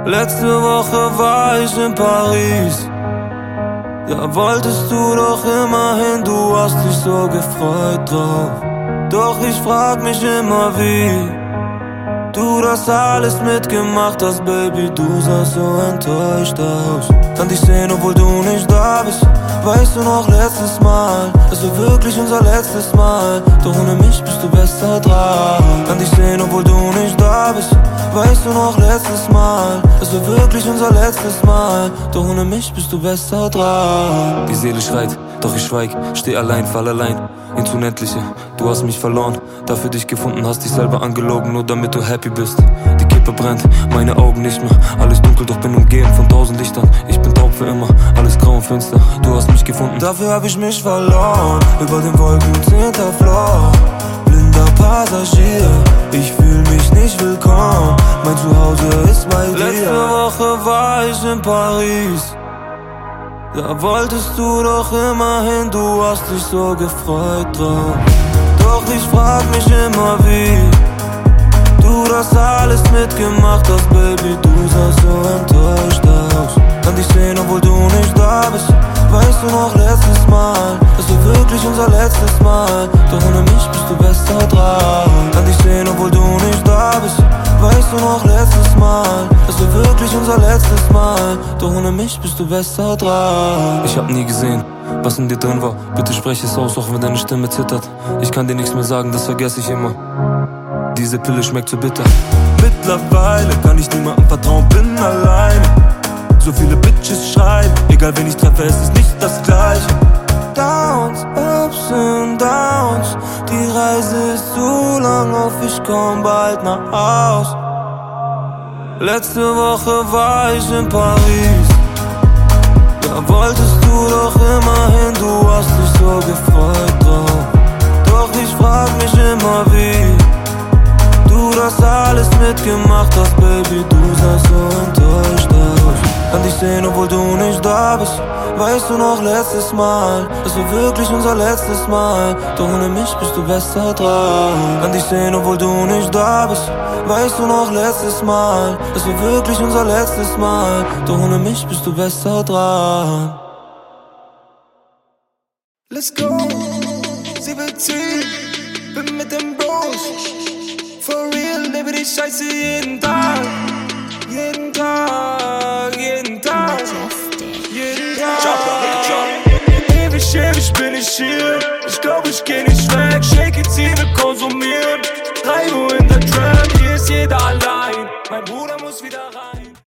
Letzte Woche war ich in Paris. Da wolltest du doch immer hin, du hast dich so gefreut drauf. Doch ich frag mich immer, wie du das alles mitgemacht hast, Baby, du sahst so enttäuscht aus. Kann dich sehen, obwohl du nicht da bist. Weißt du noch, letztes Mal, es war wirklich unser letztes Mal. Doch ohne mich bist du besser dran. Kann dich sehen, obwohl du nicht da bist. Weißt du noch, letztes Mal, es war wirklich unser letztes Mal. Doch ohne mich bist du besser dran. Die Seele schreit, doch ich schweig, steh allein, fall allein ins Unendliche. Du hast mich verloren, dafür dich gefunden, hast dich selber angelogen, nur damit du happy bist. Die Kippe brennt, meine Augen nicht mehr. Alles dunkel, doch bin umgeben von 1000 Lichtern. Ich bin taub für immer, alles grau und finster. Du hast mich gefunden, dafür hab ich mich verloren. Über den Wolken 10. Floor. Blinder Passagier, ich fühl mich nicht willkommen. Mein Zuhause ist bei dir. Letzte Woche war ich in Paris. Da wolltest du doch immer hin, du hast dich so gefreut drauf. Doch ich frag mich immer, wie du das alles mitgemacht hast, Baby, du sahst so enttäuscht aus. Kann dich sehen, obwohl du nicht da bist. Weißt du noch, letztes Mal, es war wirklich unser letztes Mal. Doch ohne mich bist du besser dran. Kann dich sehen, obwohl du nicht da bist. Weißt du noch, letztes Mal, es war wirklich unser letztes Mal. Doch ohne mich bist du besser dran. Ich hab nie gesehen, was in dir drin war. Bitte sprech es aus, auch wenn deine Stimme zittert. Ich kann dir nichts mehr sagen, das vergesse ich immer. Diese Pille schmeckt so bitter. Mittlerweile kann ich niemandem vertrauen, bin alleine. So viele Bitches schreiben, egal wen ich treffe, es ist nicht das Gleiche. Downs, Ups und Downs, die Reise ist zu lang auf, ich komm bald nach Haus. Letzte Woche war ich in Paris. Da wolltest du doch immer hin, du hast dich so gefreut drauf. Doch ich frag mich immer, wie du das alles mitgemacht hast, Baby, du sahst so enttäuscht aus. Kann dich sehen, obwohl du nicht da bist. Weißt du noch, letztes Mal, es war wirklich unser letztes Mal. Doch ohne mich bist du besser dran. Kann dich sehen, obwohl du nicht da bist. Weißt du noch, letztes Mal, es war wirklich unser letztes Mal. Doch ohne mich bist du besser dran. Let's go, sie will ziehen, bin mit dem Bros. For real, lebe die Scheiße jeden Tag. Jeden Tag, jeden Tag. Jeden Tag. Ewig bin ich hier. Ich glaub, ich geh nicht weg. Shake it, Zähne konsumieren. 3 Uhr in der Tram, hier ist jeder allein. Mein Bruder muss wieder rein.